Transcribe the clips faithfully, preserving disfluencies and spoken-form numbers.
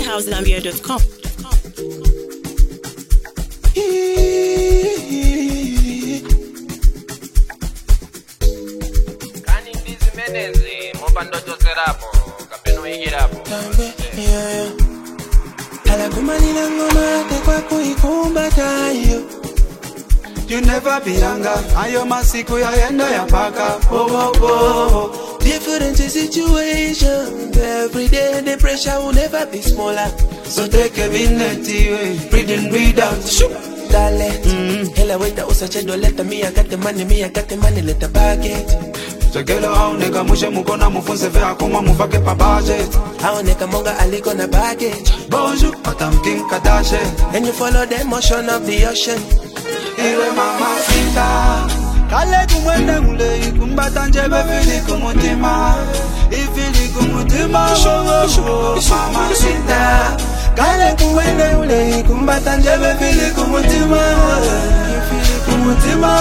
house gambia dot com. Kani ndizi menezi mobando toserapo kapeno igirapo. Yeah. Alakumalila ngoma tekwa kuikumbata yo. You never be younger. Ayo masiku ya yendo ya paka. Oh oh oh. Different situations. Every day the pressure will never be smaller. So take a minute, breathe in, breathe out. Shoot. Dale, mm. Hela weta usache doleta. Me I got the money, me I got the money, let the baguette. Chakelo hao neka mushe mukona mufunze vea kuma mufake pa budget. Hao neka monga aliko na baggage. Bonjour, Madame Kim Kardashian. And you follow the motion of the ocean. Iwe mama sita kale kumwende mule ikumbata njebe fili kumutima ifili kumutima mama sita kale kumwende mule ikumbata njebe fili kumutima ifili kumutima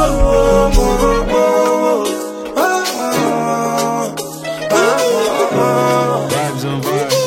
vibes on vibes.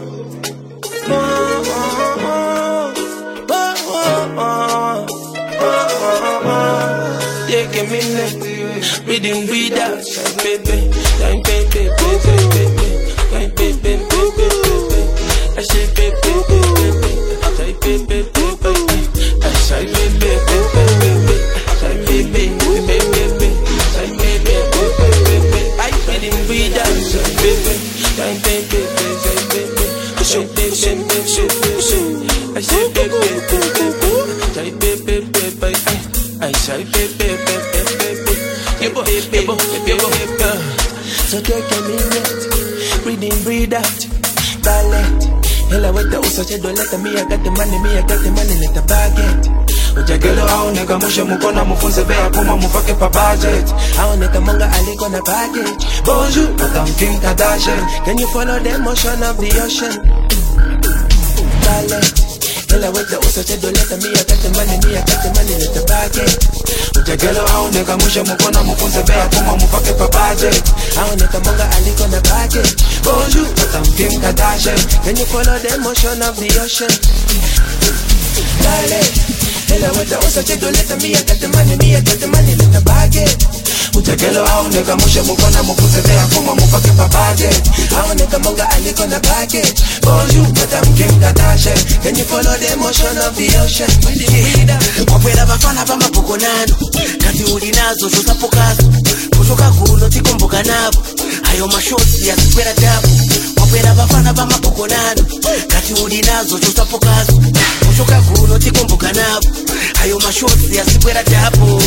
Yeah, give me that. Reading, read out, baby. Time, baby, baby, baby. Time, baby, baby, baby. I say, baby, baby, baby. Time, baby, baby. I say, baby, baby, time, baby, baby. Time, baby, baby. I reading, read out, baby. Time, baby, baby. I say, baby, baby, I say, baby, baby. Time, baby, baby. I say, baby, baby, baby, yebo, yebo, yebo, yebo. So take a minute, breathe in, breathe out, ballet. Hela weta usache doleta, me I got the money, me I got the money, let the baguette. Ujagelo hao neka mushe mukona mufunze vea kuma mufake pa budget. Hao neka monga aliko na baggage. Bonjour, Madame Kim Kardashian. Can you follow the motion of the ocean? Ballet. Hela weta usache doleta, me I got the money, me I got the money, let the baguette. Ujagelo hao neka mushe mukona mufunze vea kuma mufake pa budget. Hao neka monga aliko na baggage. Bonjour, Madame Kim Kardashian. Can you follow the motion of the ocean? Dale. Hela weta usache doleta, me I got the money, me I got the money, let the baguette. Ujagelo hao neka mushe mukona mufunze vea kuma mufake pa budget. Hao neka monga aliko na baggage. Bonjour, Madame Kim Kardashian. Can you follow the motion of the ocean? Kwapera bafana bama pokonano kati ulinazo zosapokazo kutoka kuno tikumbuka nabo hayo mashoti ya sipera tabu. Kwapera bafana bama pokonano kati ulinazo zosapokazo kutoka kuno tikumbuka nabo hayo mashoti ya sipera tabu.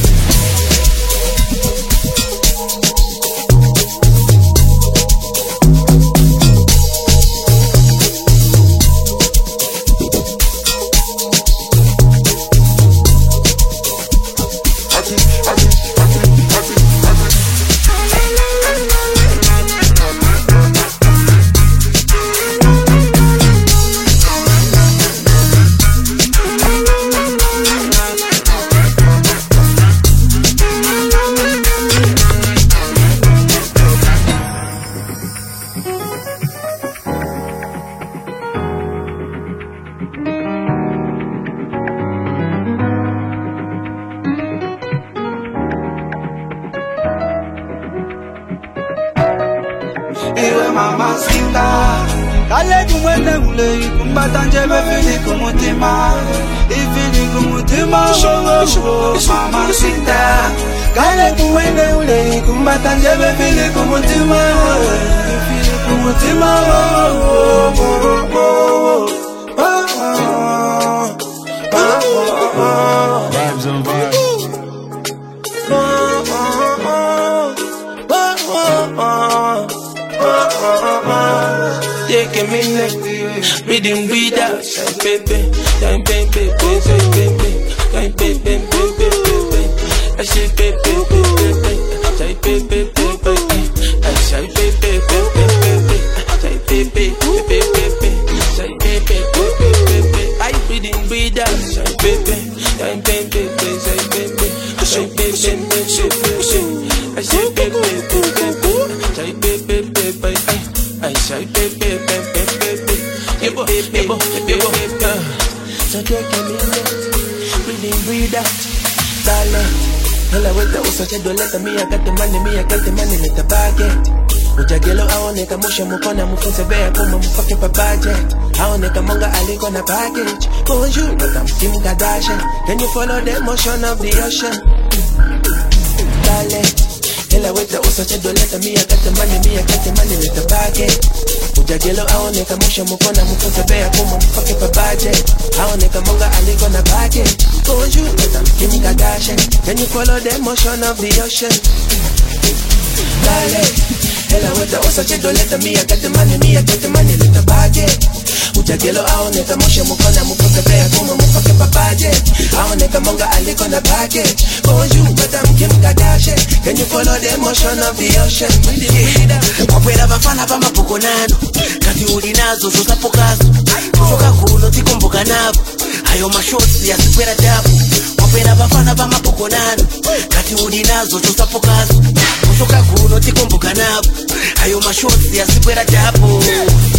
Iwe mama sita kale kumwende mule ikumbata njebe fili kumutima ifili kumutima mama sita kale kumwende mule ikumbata njebe fili kumutima ifili kumutima vibes on vibes. Take a minute, reading, read out, baby, time, baby, baby, baby, time, baby, baby, baby. I say, baby, baby, baby, time, baby, baby, I say, baby, baby, baby, time, baby, baby, baby, time, baby, baby, baby. I reading, read out, baby, time, baby, baby, I say, baby, baby, baby, I say, baby, baby, baby, time, baby, baby. I say, baby, baby, baby, baby. yebo, yebo, yebo. So take a minute, breathe in, breathe out, darling. Hela weta usache doleta, me I got the money, me I got the money, let the bag it. Ujagelo aoneka mushe mukona mufunze bea kuma mufake pa budget. Aoneka monga aliko na package. Bonjour, madam Kim Kardashian. Can you follow the motion of the ocean? Darling, hela weta usache doleta, me I got the money, me I got the money, let the bag it. Ujagelo aoneka mushe mukona mufunze bea kuma mufake pa budget. Aoneka monga aliko na package. Bonjour, madam Kim Kardashian. Can you follow the motion of the ocean? Darling, hela weta usache doleta, me I got the money, me I got the money, let the budget. Ujagelo aoneka mushe mukona mufunze bea kuma mufake pa budget. Aoneka monga aliko na package. Bonjour, madam Kim Kardashian. Can you follow the motion of the ocean? Wakwera bafana bama pokonano, kati uli nazo zosapo kazo. Kutoka kuno tikumbuka nabo, hayo mashoti ya sikwera tabu. Wakwera bafana bama pokonano, kati uli nazo zosapo kazo. Kutoka kuno tikumbuka nabo, hayo mashoti ya sikwera tabu.